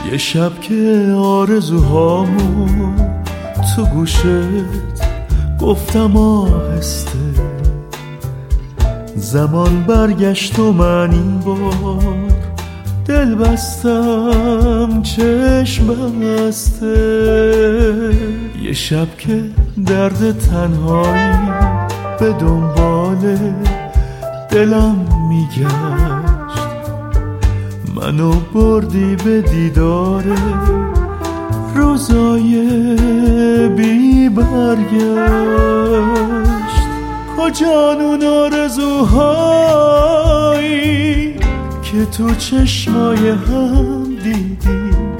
یه شب که آرزوهامو تو گوشت گفتم آهسته، زمان برگشت و من این بار دل بستم چشم بسته. یه شب که درد تنهایی به دنبال دلم میگشت، منو بردی به دیدار روزای بی برگشت. کجان اون آرزوهایی که تو چشمای هم دیدیم،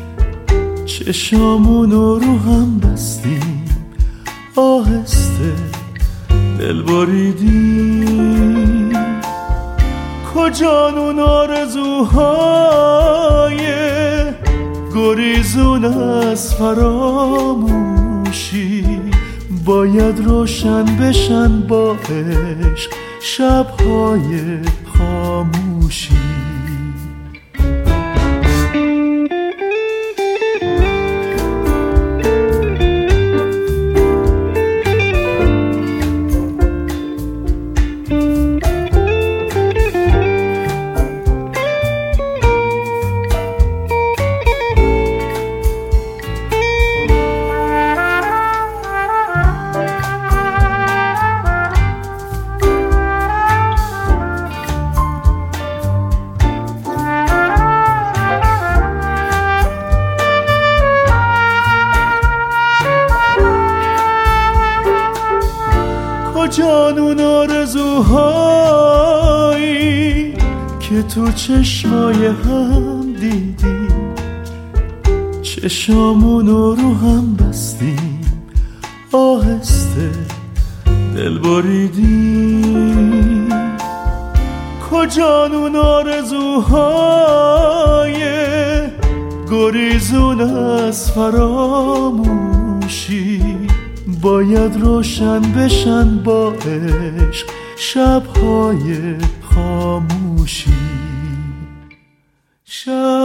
چشامونو رو هم بستیم، آهسته دل بریدیم. کجان اون آرزوهای گریزون از فراموشی، باید روشن بشن با عشق شبهای خاموشی. کجان اون آرزوهایی که تو چشمای هم دیدیم، چشامونو رو هم بستیم، آهسته دل بریدیم. کجان اون آرزوهای گریزون از فراموشی، باید روشن بشن با عشق شبهای خاموشی.